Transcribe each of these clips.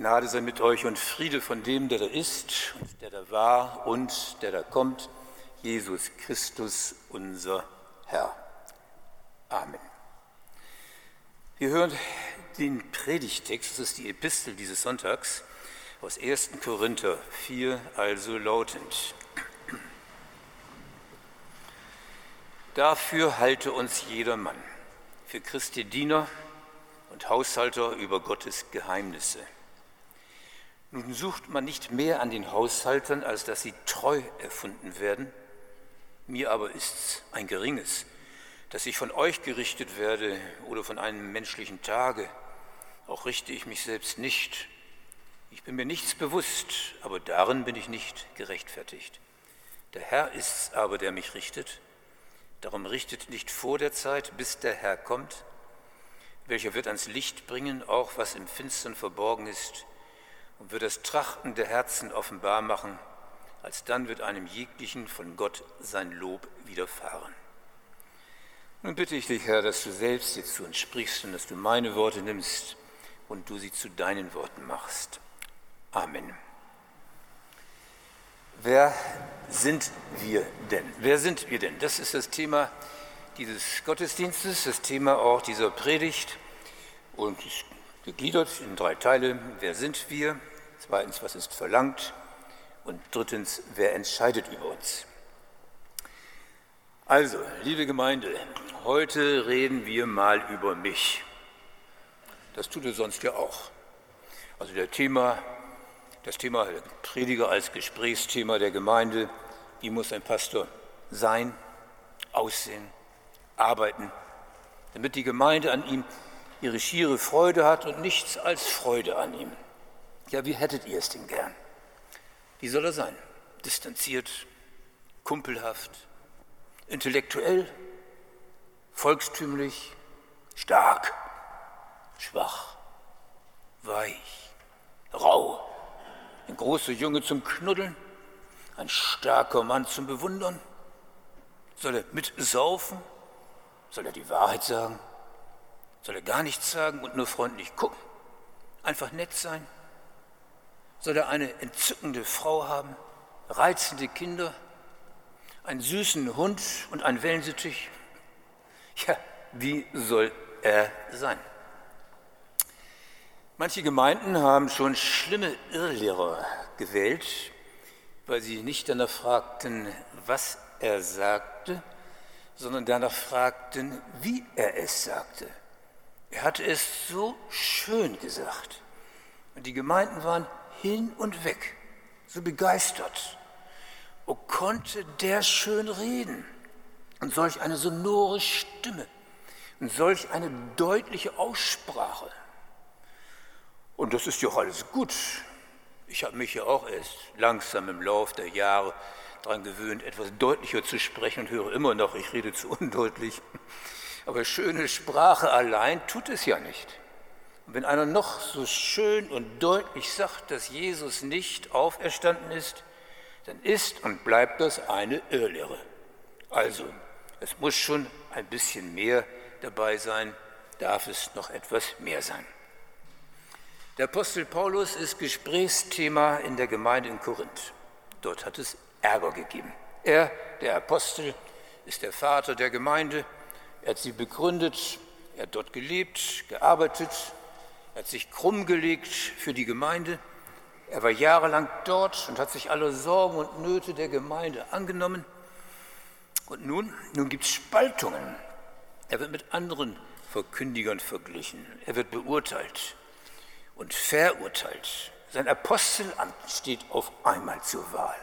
Gnade sei mit euch und Friede von dem, der da ist und der da war und der da kommt, Jesus Christus, unser Herr. Amen. Wir hören den Predigttext, das ist die Epistel dieses Sonntags, aus 1. Korinther 4, also lautend: Dafür halte uns jedermann für Christi Diener und Haushalter über Gottes Geheimnisse. Nun sucht man nicht mehr an den Haushaltern, als dass sie treu erfunden werden. Mir aber ist's ein geringes, dass ich von euch gerichtet werde oder von einem menschlichen Tage. Auch richte ich mich selbst nicht. Ich bin mir nichts bewusst, aber darin bin ich nicht gerechtfertigt. Der Herr ist's aber, der mich richtet. Darum richtet nicht vor der Zeit, bis der Herr kommt, welcher wird ans Licht bringen, auch was im Finstern verborgen ist, und wird das Trachten der Herzen offenbar machen. Alsdann wird einem jeglichen von Gott sein Lob widerfahren. Nun bitte ich dich, Herr, dass du selbst jetzt zu uns sprichst und dass du meine Worte nimmst und du sie zu deinen Worten machst. Amen. Wer sind wir denn? Wer sind wir denn? Das ist das Thema dieses Gottesdienstes, das Thema auch dieser Predigt und ist gegliedert in 3 Teile. Wer sind wir? Zweitens, was ist verlangt? Und drittens, wer entscheidet über uns? Also, liebe Gemeinde, heute reden wir mal über mich. Das tut es sonst ja auch. Also das Thema der Prediger als Gesprächsthema der Gemeinde: Wie muss ein Pastor sein, aussehen, arbeiten, damit die Gemeinde an ihm ihre schiere Freude hat und nichts als Freude an ihm. Ja, wie hättet ihr es denn gern? Wie soll er sein? Distanziert, kumpelhaft, intellektuell, volkstümlich, stark, schwach, weich, rau, ein großer Junge zum Knuddeln, ein starker Mann zum Bewundern? Soll er mitsaufen? Soll er die Wahrheit sagen? Soll er gar nichts sagen und nur freundlich gucken? Einfach nett sein? Soll er eine entzückende Frau haben, reizende Kinder, einen süßen Hund und einen Wellensittich? Ja, wie soll er sein? Manche Gemeinden haben schon schlimme Irrlehrer gewählt, weil sie nicht danach fragten, was er sagte, sondern danach fragten, wie er es sagte. Er hatte es so schön gesagt. Und die Gemeinden waren hin und weg, so begeistert. Oh, konnte der schön reden und solch eine sonore Stimme und solch eine deutliche Aussprache. Und das ist ja auch alles gut. Ich habe mich ja auch erst langsam im Lauf der Jahre daran gewöhnt, etwas deutlicher zu sprechen und höre immer noch, ich rede zu undeutlich. Aber schöne Sprache allein tut es ja nicht. Und wenn einer noch so schön und deutlich sagt, dass Jesus nicht auferstanden ist, dann ist und bleibt das eine Irrlehre. Also, es muss schon ein bisschen mehr dabei sein, darf es noch etwas mehr sein. Der Apostel Paulus ist Gesprächsthema in der Gemeinde in Korinth. Dort hat es Ärger gegeben. Er, der Apostel, ist der Vater der Gemeinde. Er hat sie begründet, er hat dort gelebt, gearbeitet, er hat sich krumm gelegt für die Gemeinde. Er war jahrelang dort und hat sich aller Sorgen und Nöte der Gemeinde angenommen. Und nun gibt es Spaltungen. Er wird mit anderen Verkündigern verglichen. Er wird beurteilt und verurteilt. Sein Apostelamt steht auf einmal zur Wahl.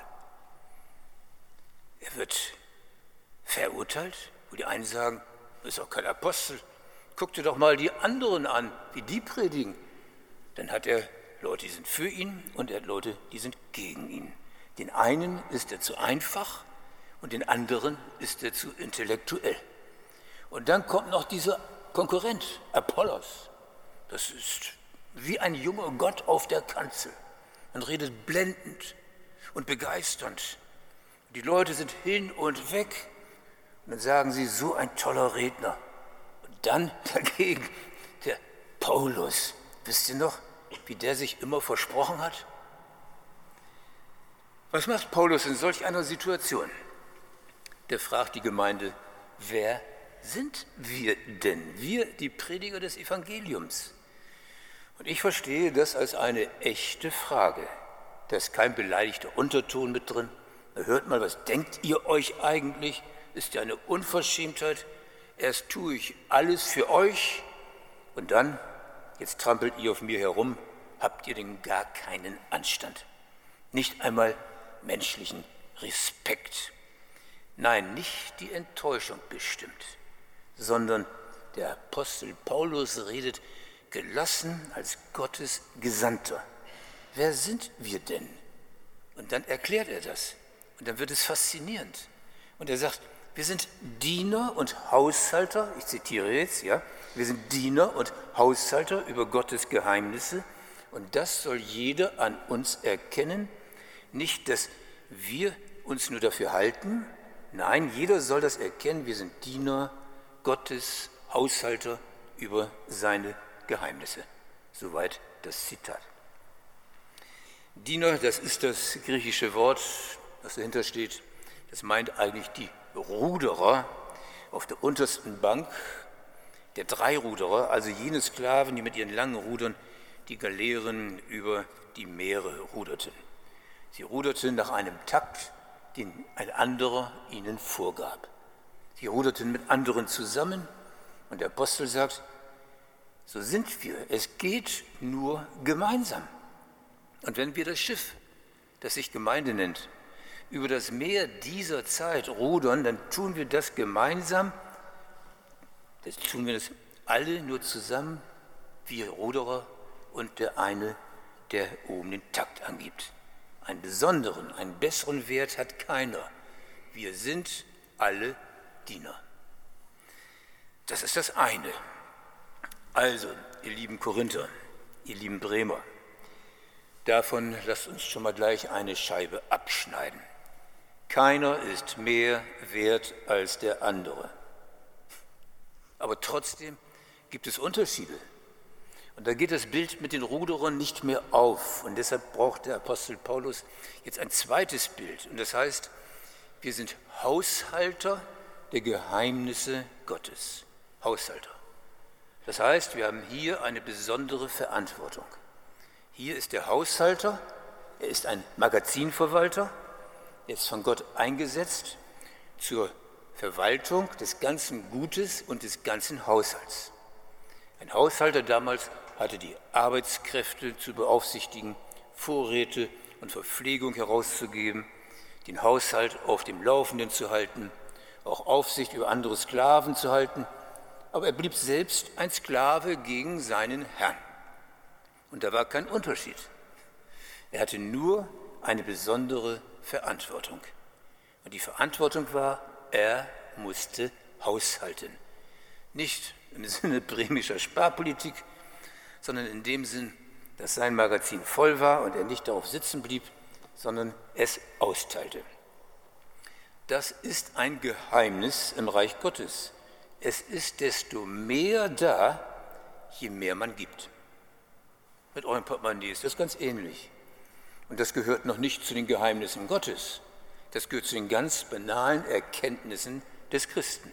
Er wird verurteilt, wo die einen sagen, ist auch kein Apostel. Guck dir doch mal die anderen an, wie die predigen. Dann hat er Leute, die sind für ihn, und er hat Leute, die sind gegen ihn. Den einen ist er zu einfach und den anderen ist er zu intellektuell. Und dann kommt noch dieser Konkurrent, Apollos. Das ist wie ein junger Gott auf der Kanzel. Man redet blendend und begeisternd. Die Leute sind hin und weg. Und dann sagen sie, so ein toller Redner. Und dann dagegen der Paulus, wisst ihr noch, wie der sich immer versprochen hat? Was macht Paulus in solch einer Situation? Der fragt die Gemeinde, wer sind wir denn? Wir, die Prediger des Evangeliums. Und ich verstehe das als eine echte Frage. Da ist kein beleidigter Unterton mit drin. Da hört mal, was denkt ihr euch eigentlich? Ist ja eine Unverschämtheit. Erst tue ich alles für euch und dann, jetzt trampelt ihr auf mir herum, habt ihr denn gar keinen Anstand. Nicht einmal menschlichen Respekt. Nein, nicht die Enttäuschung bestimmt, sondern der Apostel Paulus redet gelassen als Gottes Gesandter. Wer sind wir denn? Und dann erklärt er das. Und dann wird es faszinierend. Und er sagt, wir sind Diener und Haushalter, ich zitiere jetzt, ja, wir sind Diener und Haushalter über Gottes Geheimnisse. Und das soll jeder an uns erkennen. Nicht, dass wir uns nur dafür halten. Nein, jeder soll das erkennen. Wir sind Diener Gottes, Haushalter über seine Geheimnisse. Soweit das Zitat. Diener, das ist das griechische Wort, das dahinter steht. Das meint eigentlich die Ruderer auf der untersten Bank, der Dreiruderer, also jene Sklaven, die mit ihren langen Rudern die Galeeren über die Meere ruderten. Sie ruderten nach einem Takt, den ein anderer ihnen vorgab. Sie ruderten mit anderen zusammen und der Apostel sagt, so sind wir, es geht nur gemeinsam. Und wenn wir das Schiff, das sich Gemeinde nennt, über das Meer dieser Zeit rudern, dann tun wir das gemeinsam, das tun wir das alle nur zusammen, wir Ruderer und der eine, der oben den Takt angibt. Einen besonderen, einen besseren Wert hat keiner. Wir sind alle Diener. Das ist das eine. Also, ihr lieben Korinther, ihr lieben Bremer, davon lasst uns schon mal gleich eine Scheibe abschneiden. Keiner ist mehr wert als der andere. Aber trotzdem gibt es Unterschiede. Und da geht das Bild mit den Ruderern nicht mehr auf. Und deshalb braucht der Apostel Paulus jetzt ein zweites Bild. Und das heißt, wir sind Haushalter der Geheimnisse Gottes. Haushalter. Das heißt, wir haben hier eine besondere Verantwortung. Hier ist der Haushalter, er ist ein Magazinverwalter, er ist von Gott eingesetzt zur Verwaltung des ganzen Gutes und des ganzen Haushalts. Ein Haushalter damals hatte die Arbeitskräfte zu beaufsichtigen, Vorräte und Verpflegung herauszugeben, den Haushalt auf dem Laufenden zu halten, auch Aufsicht über andere Sklaven zu halten, aber er blieb selbst ein Sklave gegen seinen Herrn. Und da war kein Unterschied. Er hatte nur eine besondere Verantwortung. Und die Verantwortung war, er musste haushalten. Nicht im Sinne bremischer Sparpolitik, sondern in dem Sinn, dass sein Magazin voll war und er nicht darauf sitzen blieb, sondern es austeilte. Das ist ein Geheimnis im Reich Gottes. Es ist desto mehr da, je mehr man gibt. Mit eurem Portemonnaie ist das ganz ähnlich. Und das gehört noch nicht zu den Geheimnissen Gottes. Das gehört zu den ganz banalen Erkenntnissen des Christen.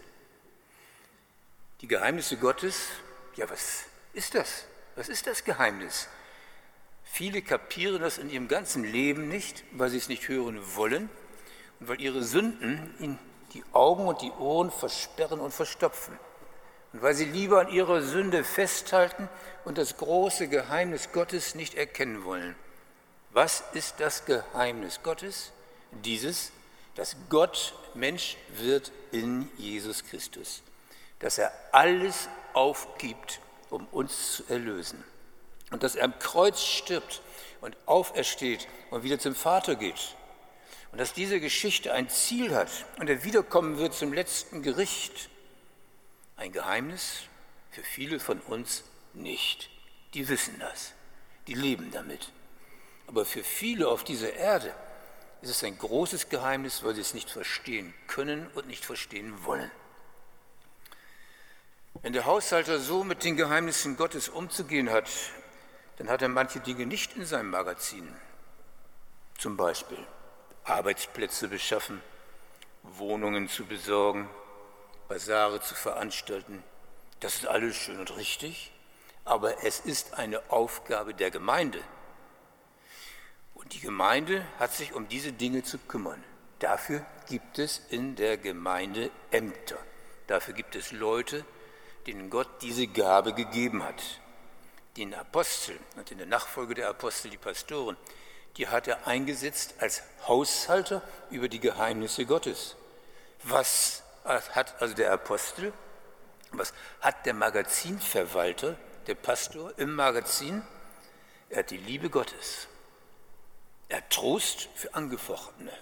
Die Geheimnisse Gottes, ja, was ist das? Was ist das Geheimnis? Viele kapieren das in ihrem ganzen Leben nicht, weil sie es nicht hören wollen und weil ihre Sünden ihnen die Augen und die Ohren versperren und verstopfen. Und weil sie lieber an ihrer Sünde festhalten und das große Geheimnis Gottes nicht erkennen wollen. Was ist das Geheimnis Gottes? Dieses, dass Gott Mensch wird in Jesus Christus. Dass er alles aufgibt, um uns zu erlösen. Und dass er am Kreuz stirbt und aufersteht und wieder zum Vater geht. Und dass diese Geschichte ein Ziel hat und er wiederkommen wird zum letzten Gericht. Ein Geheimnis für viele von uns nicht. Die wissen das, die leben damit. Aber für viele auf dieser Erde ist es ein großes Geheimnis, weil sie es nicht verstehen können und nicht verstehen wollen. Wenn der Haushalter so mit den Geheimnissen Gottes umzugehen hat, dann hat er manche Dinge nicht in seinem Magazin. Zum Beispiel Arbeitsplätze beschaffen, Wohnungen zu besorgen, Basare zu veranstalten. Das ist alles schön und richtig, aber es ist eine Aufgabe der Gemeinde. Und die Gemeinde hat sich um diese Dinge zu kümmern. Dafür gibt es in der Gemeinde Ämter. Dafür gibt es Leute, denen Gott diese Gabe gegeben hat. Den Aposteln und in der Nachfolge der Apostel die Pastoren, die hat er eingesetzt als Haushalter über die Geheimnisse Gottes. Was hat also der Apostel, was hat der Magazinverwalter, der Pastor im Magazin? Er hat die Liebe Gottes. Er hat Trost für Angefochtene,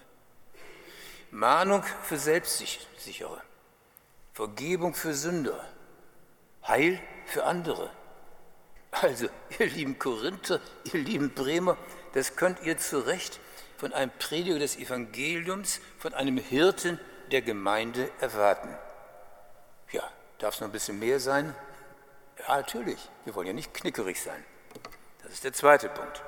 Mahnung für Selbstsichere, Vergebung für Sünder, Heil für andere. Also, ihr lieben Korinther, ihr lieben Bremer, das könnt ihr zu Recht von einem Prediger des Evangeliums, von einem Hirten der Gemeinde erwarten. Ja, darf es noch ein bisschen mehr sein? Ja, natürlich, wir wollen ja nicht knickerig sein. Das ist der zweite Punkt.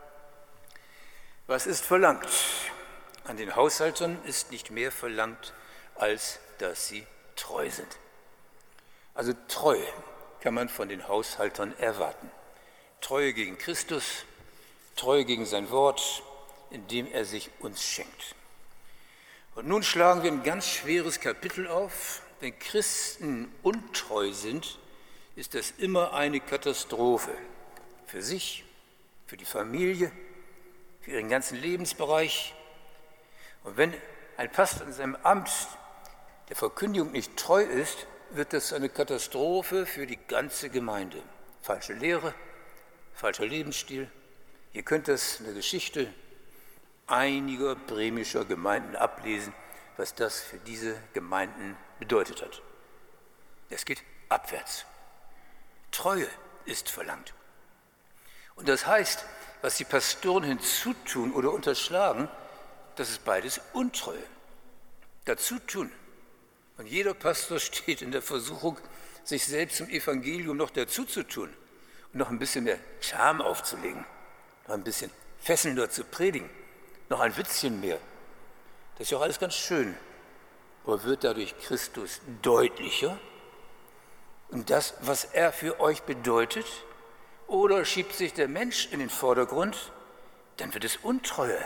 Was ist verlangt? An den Haushaltern ist nicht mehr verlangt, als dass sie treu sind. Also Treue kann man von den Haushaltern erwarten. Treue gegen Christus, Treue gegen sein Wort, indem er sich uns schenkt. Und nun schlagen wir ein ganz schweres Kapitel auf. Wenn Christen untreu sind, ist das immer eine Katastrophe. Für sich, für die Familie, für ihren ganzen Lebensbereich. Und wenn ein Pastor in seinem Amt der Verkündigung nicht treu ist, wird das eine Katastrophe für die ganze Gemeinde. Falsche Lehre, falscher Lebensstil. Ihr könnt das in der Geschichte einiger bremischer Gemeinden ablesen, was das für diese Gemeinden bedeutet hat. Es geht abwärts. Treue ist verlangt. Und das heißt, was die Pastoren hinzutun oder unterschlagen, das ist beides Untreue. Dazu tun. Und jeder Pastor steht in der Versuchung, sich selbst zum Evangelium noch dazu zu tun und noch ein bisschen mehr Charme aufzulegen, noch ein bisschen fesselnder zu predigen, noch ein Witzchen mehr. Das ist ja auch alles ganz schön. Aber wird dadurch Christus deutlicher und das, was er für euch bedeutet? Oder schiebt sich der Mensch in den Vordergrund? Dann wird es Untreue.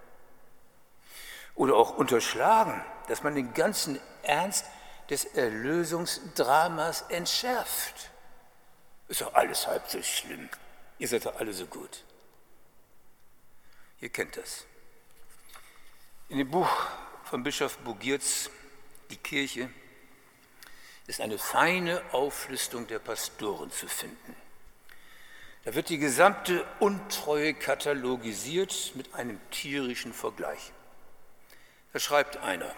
Oder auch unterschlagen, dass man den ganzen Ernst des Erlösungsdramas entschärft. Ist doch alles halb so schlimm. Ihr seid doch alle so gut. Ihr kennt das. In dem Buch von Bischof Bugiertz, Die Kirche, ist eine feine Auflistung der Pastoren zu finden. Da wird die gesamte Untreue katalogisiert mit einem tierischen Vergleich. Da schreibt einer: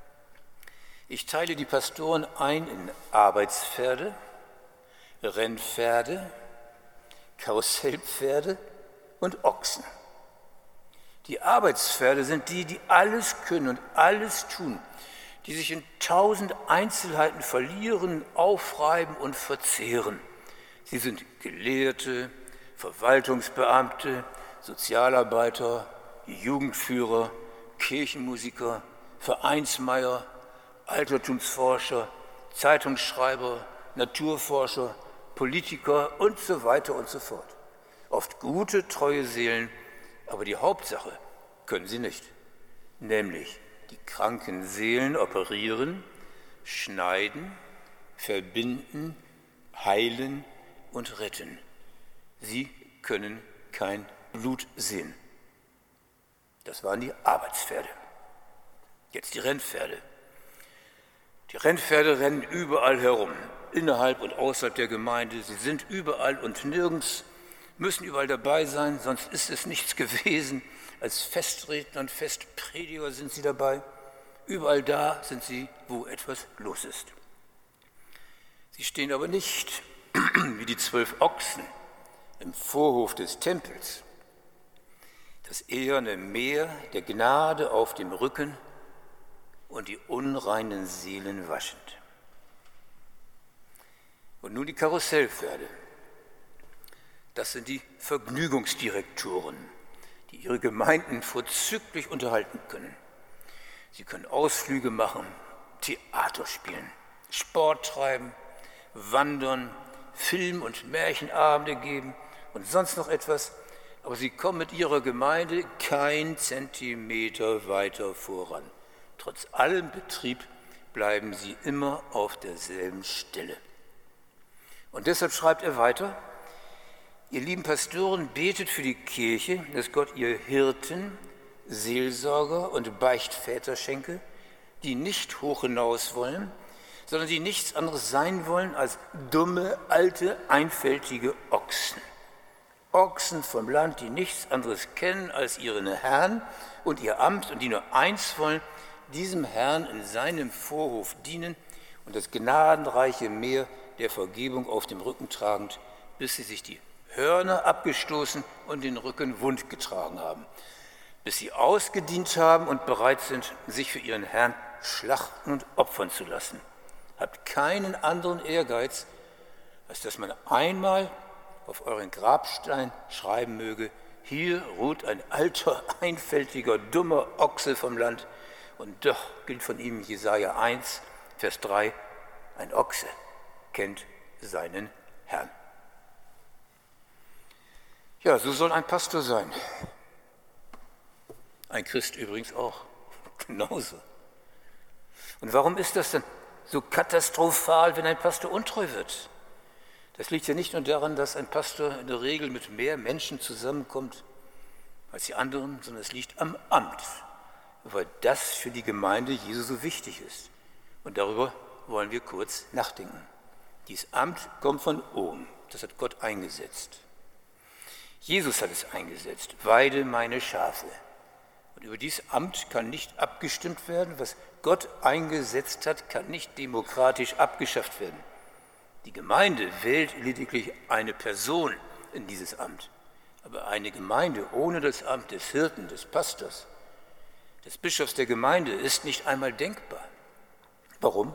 Ich teile die Pastoren ein in Arbeitspferde, Rennpferde, Karussellpferde und Ochsen. Die Arbeitspferde sind die, die alles können und alles tun, die sich in 1000 Einzelheiten verlieren, aufreiben und verzehren. Sie sind Gelehrte, Verwaltungsbeamte, Sozialarbeiter, Jugendführer, Kirchenmusiker, Vereinsmeier, Altertumsforscher, Zeitungsschreiber, Naturforscher, Politiker und so weiter und so fort. Oft gute, treue Seelen, aber die Hauptsache können sie nicht, nämlich die kranken Seelen operieren, schneiden, verbinden, heilen und retten. Sie können kein Blut sehen. Das waren die Arbeitspferde. Jetzt die Rennpferde. Die Rennpferde rennen überall herum, innerhalb und außerhalb der Gemeinde. Sie sind überall und nirgends, müssen überall dabei sein, sonst ist es nichts gewesen. Als Festredner und Festprediger sind sie dabei. Überall da sind sie, wo etwas los ist. Sie stehen aber nicht wie die 12 Ochsen im Vorhof des Tempels, das eherne Meer der Gnade auf dem Rücken und die unreinen Seelen waschend. Und nun die Karussellpferde. Das sind die Vergnügungsdirektoren, die ihre Gemeinden vorzüglich unterhalten können. Sie können Ausflüge machen, Theater spielen, Sport treiben, wandern, Film- und Märchenabende geben und sonst noch etwas, aber sie kommen mit ihrer Gemeinde kein Zentimeter weiter voran. Trotz allem Betrieb bleiben sie immer auf derselben Stelle. Und deshalb schreibt er weiter: Ihr lieben Pastoren, betet für die Kirche, dass Gott ihr Hirten, Seelsorger und Beichtväter schenke, die nicht hoch hinaus wollen, sondern die nichts anderes sein wollen als dumme, alte, einfältige Ochsen. Ochsen vom Land, die nichts anderes kennen als ihren Herrn und ihr Amt und die nur eins wollen, diesem Herrn in seinem Vorhof dienen und das gnadenreiche Meer der Vergebung auf dem Rücken tragend, bis sie sich die Hörner abgestoßen und den Rücken wund getragen haben, bis sie ausgedient haben und bereit sind, sich für ihren Herrn schlachten und opfern zu lassen. Habt keinen anderen Ehrgeiz, als dass man einmal auf euren Grabstein schreiben möge: Hier ruht ein alter, einfältiger, dummer Ochse vom Land. Und doch gilt von ihm Jesaja 1, Vers 3, ein Ochse kennt seinen Herrn. Ja, so soll ein Pastor sein. Ein Christ übrigens auch, genauso. Und warum ist das denn so katastrophal, wenn ein Pastor untreu wird? Das liegt ja nicht nur daran, dass ein Pastor in der Regel mit mehr Menschen zusammenkommt als die anderen, sondern es liegt am Amt, weil das für die Gemeinde Jesu so wichtig ist. Und darüber wollen wir kurz nachdenken. Dieses Amt kommt von oben, das hat Gott eingesetzt. Jesus hat es eingesetzt: Weide meine Schafe. Und über dieses Amt kann nicht abgestimmt werden. Was Gott eingesetzt hat, kann nicht demokratisch abgeschafft werden. Die Gemeinde wählt lediglich eine Person in dieses Amt. Aber eine Gemeinde ohne das Amt des Hirten, des Pastors, des Bischofs der Gemeinde ist nicht einmal denkbar. Warum?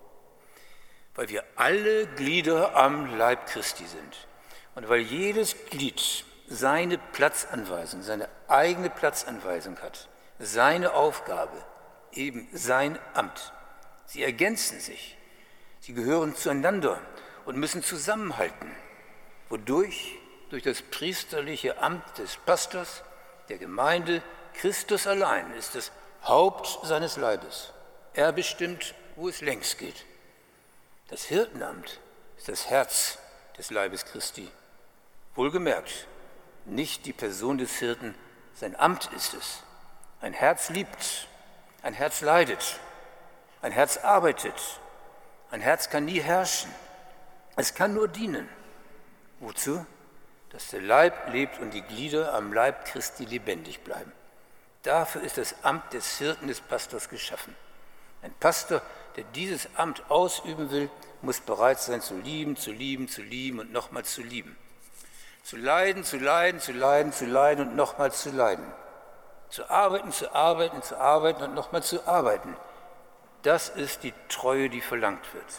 Weil wir alle Glieder am Leib Christi sind. Und weil jedes Glied seine Platzanweisung, seine eigene Platzanweisung hat, seine Aufgabe, eben sein Amt. Sie ergänzen sich, sie gehören zueinander und müssen zusammenhalten. Wodurch? Durch das priesterliche Amt des Pastors, der Gemeinde. Christus allein ist das Haupt seines Leibes. Er bestimmt, wo es längs geht. Das Hirtenamt ist das Herz des Leibes Christi. Wohlgemerkt, nicht die Person des Hirten, sein Amt ist es. Ein Herz liebt, ein Herz leidet, ein Herz arbeitet, ein Herz kann nie herrschen. Es kann nur dienen. Wozu? Dass der Leib lebt und die Glieder am Leib Christi lebendig bleiben. Dafür ist das Amt des Hirten, des Pastors geschaffen. Ein Pastor, der dieses Amt ausüben will, muss bereit sein zu lieben, zu lieben, zu lieben und nochmal zu lieben. Zu leiden, zu leiden, zu leiden, zu leiden und nochmal zu leiden. Zu arbeiten, zu arbeiten, zu arbeiten und nochmal zu arbeiten. Das ist die Treue, die verlangt wird.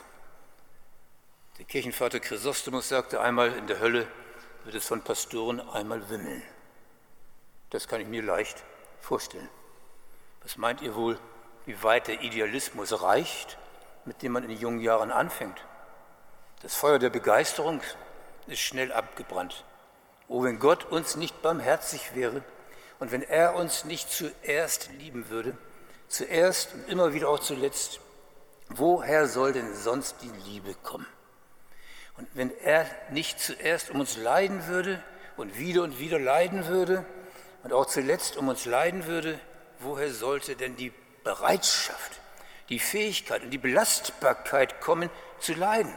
Der Kirchenvater Chrysostomus sagte einmal: In der Hölle wird es von Pastoren einmal wimmeln. Das kann ich mir leicht vorstellen. Was meint ihr wohl, wie weit der Idealismus reicht, mit dem man in jungen Jahren anfängt? Das Feuer der Begeisterung ist schnell abgebrannt. Oh, wenn Gott uns nicht barmherzig wäre und wenn er uns nicht zuerst lieben würde, zuerst und immer wieder auch zuletzt, woher soll denn sonst die Liebe kommen? Und wenn er nicht zuerst um uns leiden würde und wieder leiden würde und auch zuletzt um uns leiden würde, woher sollte denn die Bereitschaft, die Fähigkeit und die Belastbarkeit kommen, zu leiden?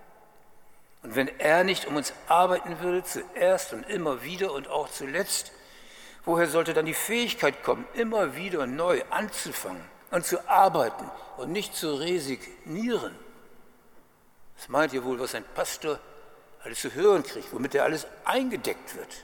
Und wenn er nicht um uns arbeiten würde, zuerst und immer wieder und auch zuletzt, woher sollte dann die Fähigkeit kommen, immer wieder neu anzufangen und zu arbeiten und nicht zu resignieren? Was meint ihr wohl, was ein Pastor alles zu hören kriegt, womit er alles eingedeckt wird?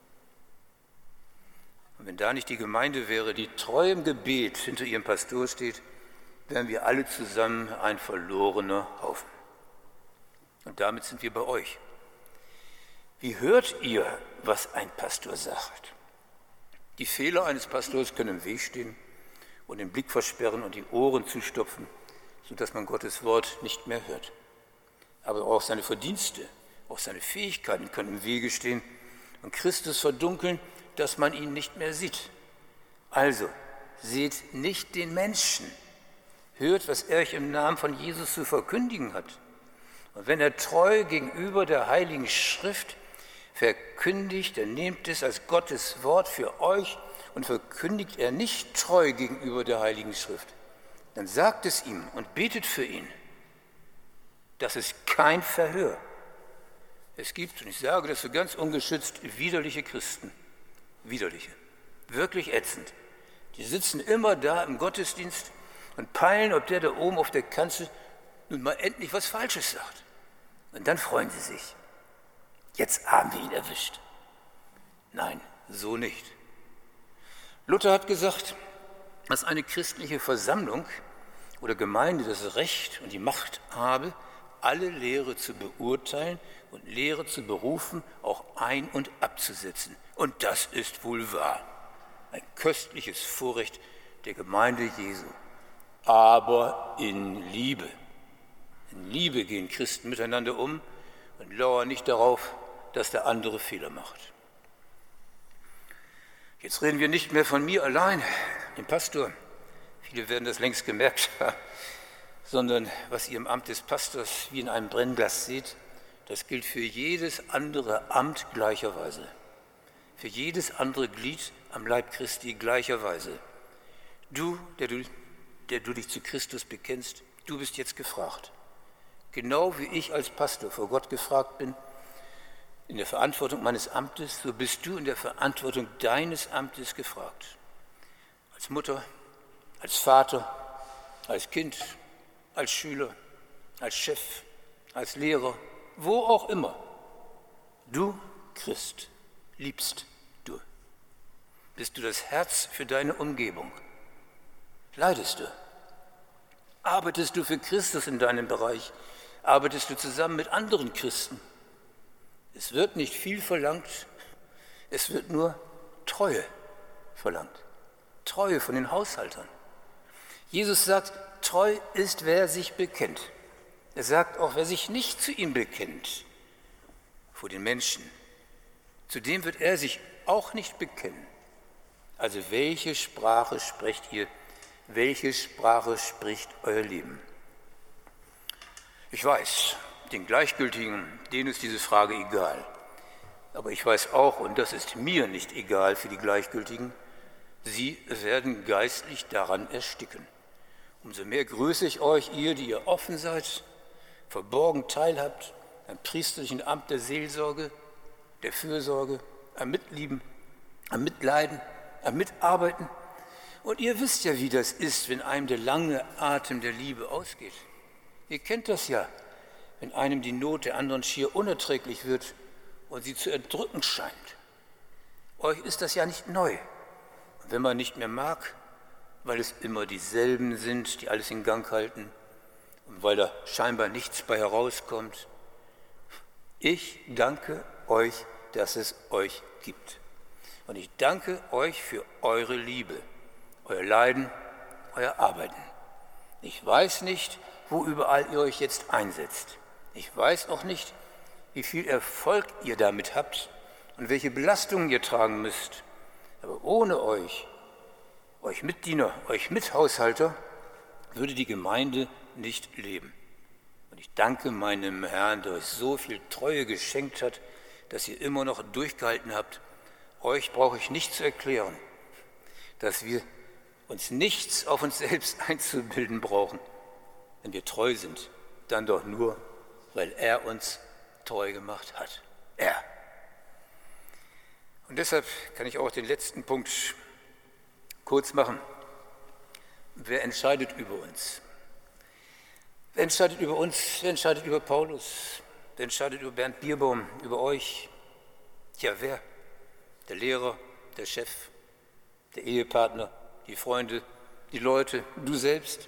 Und wenn da nicht die Gemeinde wäre, die treu im Gebet hinter ihrem Pastor steht, wären wir alle zusammen ein verlorener Haufen. Und damit sind wir bei euch. Wie hört ihr, was ein Pastor sagt? Die Fehler eines Pastors können im Weg stehen und den Blick versperren und die Ohren zustopfen, sodass man Gottes Wort nicht mehr hört. Aber auch seine Verdienste, auch seine Fähigkeiten können im Wege stehen und Christus verdunkeln, dass man ihn nicht mehr sieht. Also, seht nicht den Menschen, hört, was er euch im Namen von Jesus zu verkündigen hat. Und wenn er treu gegenüber der Heiligen Schrift verkündigt, dann nehmt es als Gottes Wort für euch und verkündigt er nicht treu gegenüber der Heiligen Schrift, dann sagt es ihm und betet für ihn. Das ist kein Verhör. Es gibt, und ich sage das so ganz ungeschützt, widerliche Christen. Widerliche. Wirklich ätzend. Die sitzen immer da im Gottesdienst und peilen, ob der da oben auf der Kanzel nun mal endlich was Falsches sagt. Und dann freuen sie sich. Jetzt haben wir ihn erwischt. Nein, so nicht. Luther hat gesagt, dass eine christliche Versammlung oder Gemeinde das Recht und die Macht habe, alle Lehre zu beurteilen und Lehre zu berufen, auch ein- und abzusetzen. Und das ist wohl wahr. Ein köstliches Vorrecht der Gemeinde Jesu. Aber in Liebe. In Liebe gehen Christen miteinander um und lauern nicht darauf, dass der andere Fehler macht. Jetzt reden wir nicht mehr von mir allein, dem Pastor. Viele werden das längst gemerkt haben, sondern was ihr im Amt des Pastors wie in einem Brennglas seht, das gilt für jedes andere Amt gleicherweise. Für jedes andere Glied am Leib Christi gleicherweise. Du, der du dich zu Christus bekennst, du bist jetzt gefragt. Genau wie ich als Pastor vor Gott gefragt bin, in der Verantwortung meines Amtes, so bist du in der Verantwortung deines Amtes gefragt. Als Mutter, als Vater, als Kind, als Schüler, als Chef, als Lehrer, wo auch immer. Du, Christ, liebst du. Bist du das Herz für deine Umgebung? Leidest du? Arbeitest du für Christus in deinem Bereich? Arbeitest du zusammen mit anderen Christen? Es wird nicht viel verlangt, es wird nur Treue verlangt. Treue von den Haushaltern. Jesus sagt, treu ist, wer sich bekennt. Er sagt auch, wer sich nicht zu ihm bekennt, vor den Menschen, zu dem wird er sich auch nicht bekennen. Also welche Sprache sprecht ihr? Welche Sprache spricht euer Leben? Ich weiß, den Gleichgültigen, denen ist diese Frage egal. Aber ich weiß auch, und das ist mir nicht egal für die Gleichgültigen, sie werden geistlich daran ersticken. Umso mehr grüße ich euch, ihr, die ihr offen seid, verborgen teilhabt am priesterlichen Amt der Seelsorge, der Fürsorge, am Mitlieben, am Mitleiden, am Mitarbeiten. Und ihr wisst ja, wie das ist, wenn einem der lange Atem der Liebe ausgeht. Ihr kennt das ja, wenn einem die Not der anderen schier unerträglich wird und sie zu erdrücken scheint. Euch ist das ja nicht neu. Und wenn man nicht mehr mag, weil es immer dieselben sind, die alles in Gang halten und weil da scheinbar nichts bei herauskommt. Ich danke euch, dass es euch gibt. Und ich danke euch für eure Liebe, euer Leiden, euer Arbeiten. Ich weiß nicht, wo überall ihr euch jetzt einsetzt. Ich weiß auch nicht, wie viel Erfolg ihr damit habt und welche Belastungen ihr tragen müsst. Aber ohne euch Mitdiener, euch Mithaushalter, würde die Gemeinde nicht leben. Und ich danke meinem Herrn, der euch so viel Treue geschenkt hat, dass ihr immer noch durchgehalten habt. Euch brauche ich nicht zu erklären, dass wir uns nichts auf uns selbst einzubilden brauchen. Wenn wir treu sind, dann doch nur, weil er uns treu gemacht hat. Er. Und deshalb kann ich auch den letzten Punkt kurz machen. Wer entscheidet über uns? Wer entscheidet über uns? Wer entscheidet über Paulus? Wer entscheidet über Bernd Bierbaum, über euch? Tja, wer? Der Lehrer, der Chef, der Ehepartner, die Freunde, die Leute, du selbst?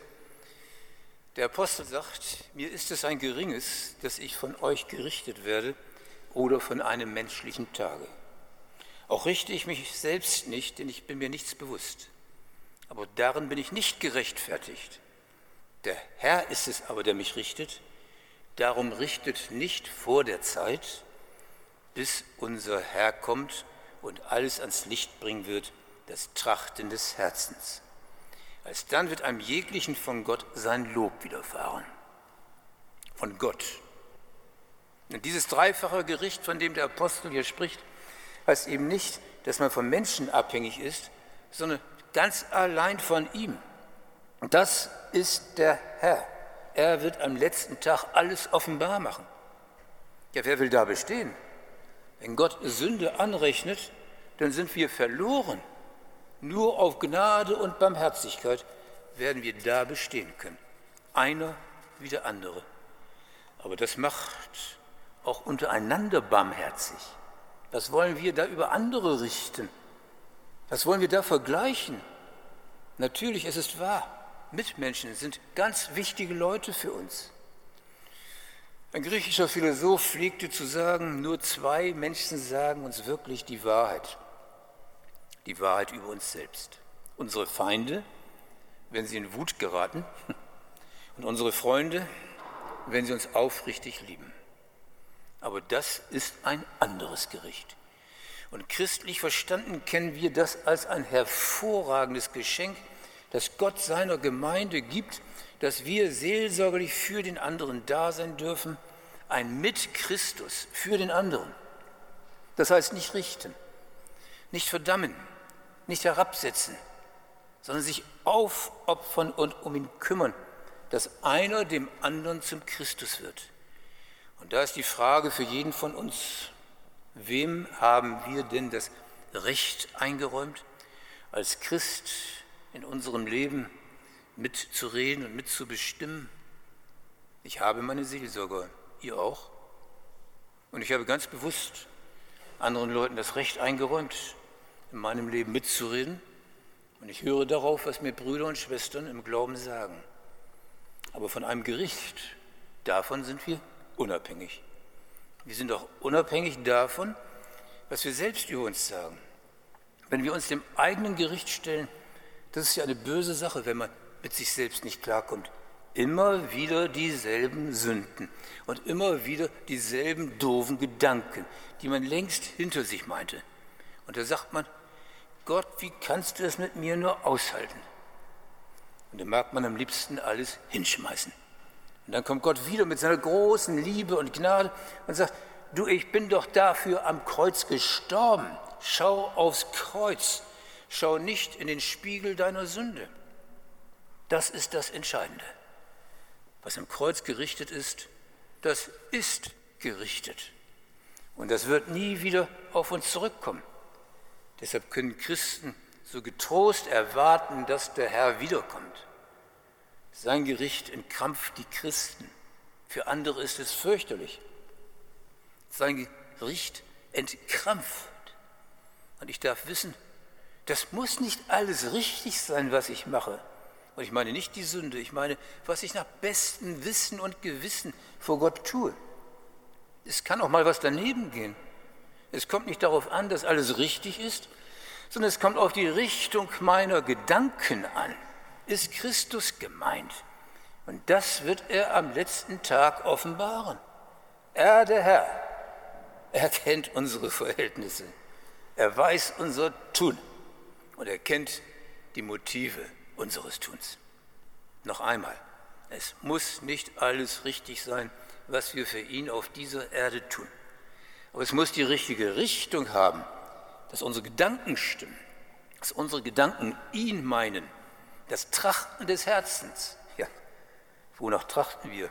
Der Apostel sagt, mir ist es ein Geringes, dass ich von euch gerichtet werde, oder von einem menschlichen Tage. Auch richte ich mich selbst nicht, denn ich bin mir nichts bewusst. Aber darin bin ich nicht gerechtfertigt. Der Herr ist es aber, der mich richtet. Darum richtet nicht vor der Zeit, bis unser Herr kommt und alles ans Licht bringen wird, das Trachten des Herzens. Alsdann wird einem jeglichen von Gott sein Lob widerfahren. Von Gott. Und dieses dreifache Gericht, von dem der Apostel hier spricht, heißt eben nicht, dass man von Menschen abhängig ist, sondern ganz allein von ihm. Und das ist der Herr. Er wird am letzten Tag alles offenbar machen. Ja, wer will da bestehen? Wenn Gott Sünde anrechnet, dann sind wir verloren. Nur auf Gnade und Barmherzigkeit werden wir da bestehen können. Einer wie der andere. Aber das macht auch untereinander barmherzig. Was wollen wir da über andere richten? Was wollen wir da vergleichen? Natürlich, es ist wahr. Mitmenschen sind ganz wichtige Leute für uns. Ein griechischer Philosoph pflegte zu sagen, nur zwei Menschen sagen uns wirklich die Wahrheit. Die Wahrheit über uns selbst. Unsere Feinde, wenn sie in Wut geraten, und unsere Freunde, wenn sie uns aufrichtig lieben. Aber das ist ein anderes Gericht. Und christlich verstanden kennen wir das als ein hervorragendes Geschenk, das Gott seiner Gemeinde gibt, dass wir seelsorgerlich für den anderen da sein dürfen, ein Mit-Christus für den anderen. Das heißt nicht richten, nicht verdammen, nicht herabsetzen, sondern sich aufopfern und um ihn kümmern, dass einer dem anderen zum Christus wird. Und da ist die Frage für jeden von uns, wem haben wir denn das Recht eingeräumt, als Christ in unserem Leben mitzureden und mitzubestimmen? Ich habe meine Seelsorger, ihr auch. Und ich habe ganz bewusst anderen Leuten das Recht eingeräumt, in meinem Leben mitzureden. Und ich höre darauf, was mir Brüder und Schwestern im Glauben sagen. Aber von einem Gericht, davon sind wir unabhängig. Wir sind auch unabhängig davon, was wir selbst über uns sagen. Wenn wir uns dem eigenen Gericht stellen, das ist ja eine böse Sache, wenn man mit sich selbst nicht klarkommt. Immer wieder dieselben Sünden und immer wieder dieselben doofen Gedanken, die man längst hinter sich meinte. Und da sagt man, Gott, wie kannst du es mit mir nur aushalten? Und dann mag man am liebsten alles hinschmeißen. Und dann kommt Gott wieder mit seiner großen Liebe und Gnade und sagt, du, ich bin doch dafür am Kreuz gestorben. Schau aufs Kreuz. Schau nicht in den Spiegel deiner Sünde. Das ist das Entscheidende. Was am Kreuz gerichtet ist, das ist gerichtet. Und das wird nie wieder auf uns zurückkommen. Deshalb können Christen so getrost erwarten, dass der Herr wiederkommt. Sein Gericht entkrampft die Christen. Für andere ist es fürchterlich. Sein Gericht entkrampft. Und ich darf wissen, das muss nicht alles richtig sein, was ich mache. Und ich meine nicht die Sünde, ich meine, was ich nach bestem Wissen und Gewissen vor Gott tue. Es kann auch mal was daneben gehen. Es kommt nicht darauf an, dass alles richtig ist, sondern es kommt auf die Richtung meiner Gedanken an. Ist Christus gemeint? Und das wird er am letzten Tag offenbaren. Er, der Herr, er kennt unsere Verhältnisse. Er weiß unser Tun und er kennt die Motive unseres Tuns. Noch einmal, es muss nicht alles richtig sein, was wir für ihn auf dieser Erde tun. Aber es muss die richtige Richtung haben, dass unsere Gedanken stimmen, dass unsere Gedanken ihn meinen, das Trachten des Herzens. Ja, wonach trachten wir?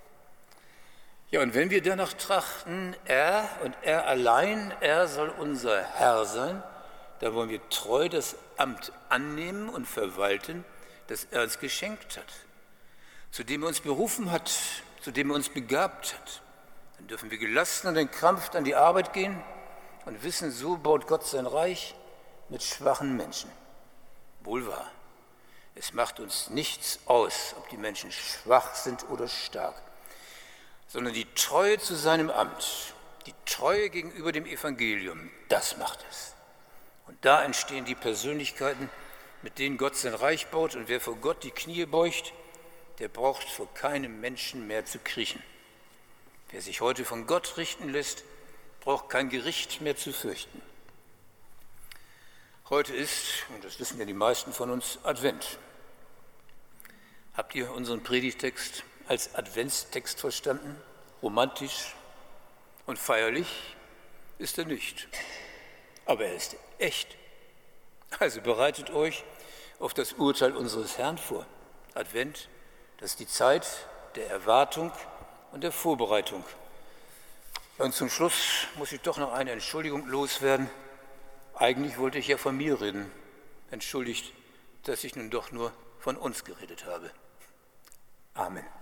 Ja, und wenn wir danach trachten, er und er allein, er soll unser Herr sein, dann wollen wir treu das Amt annehmen und verwalten, das er uns geschenkt hat, zu dem er uns berufen hat, zu dem er uns begabt hat. Dann dürfen wir gelassen und entkrampft an die Arbeit gehen und wissen, so baut Gott sein Reich mit schwachen Menschen. Wohl wahr, es macht uns nichts aus, ob die Menschen schwach sind oder stark, sondern die Treue zu seinem Amt die Treue gegenüber dem Evangelium, das macht es. Und da entstehen die Persönlichkeiten, mit denen Gott sein Reich baut. Und wer vor Gott die Knie beugt, der braucht vor keinem Menschen mehr zu kriechen. Wer sich heute von Gott richten lässt, braucht kein Gericht mehr zu fürchten. Heute ist, und das wissen ja die meisten von uns, Advent. Habt ihr unseren Predigtext als Adventstext verstanden? Romantisch und feierlich ist er nicht. Aber er ist echt. Also bereitet euch auf das Urteil unseres Herrn vor. Advent, das ist die Zeit der Erwartung und der Vorbereitung. Und zum Schluss muss ich doch noch eine Entschuldigung loswerden. Eigentlich wollte ich ja von mir reden. Entschuldigt, dass ich nun doch nur von uns geredet habe. Amen.